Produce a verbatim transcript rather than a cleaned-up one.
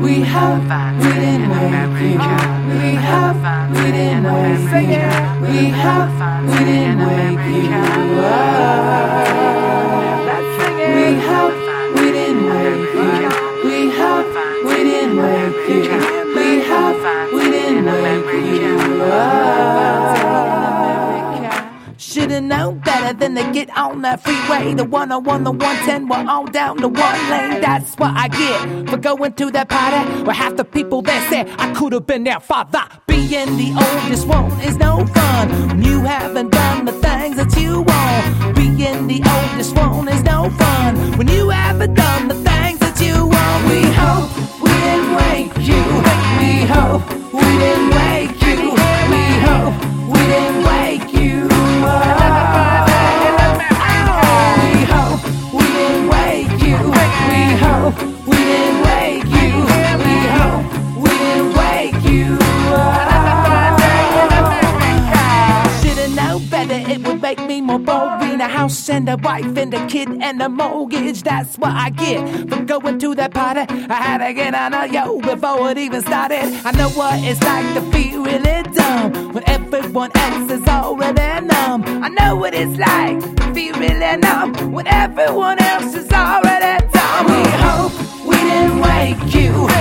We hope we didn't wake you. We hope we didn't wake you. We hope we didn't wake you up. We hope we didn't wake you. We hope we didn't wake you. We hope we didn't wake you up. Should've known better than to get on that freeway. The one oh one, the one ten, we're all down to one lane. That's what I get for going to that party where half the people there said I could've been there father. Being the oldest one is no fun when you haven't done the things that you want. Being the oldest one is no fun when you haven't done the things that you want. We hope we didn't wake you. We hope we didn't wake you. We hope we didn't wake you. We hope we didn't wake you. We hope we didn't wake you. We hope we didn't wake you. Should've known better, it would make me more boring. A house and a wife and a kid and a mortgage. That's what I get from going to that party. I had to get on a yo before it even started. I know what it's like to feel really dumb when everyone else is already numb. I know what it's like to feel really numb when everyone else is already dumb. We hope we didn't wake you.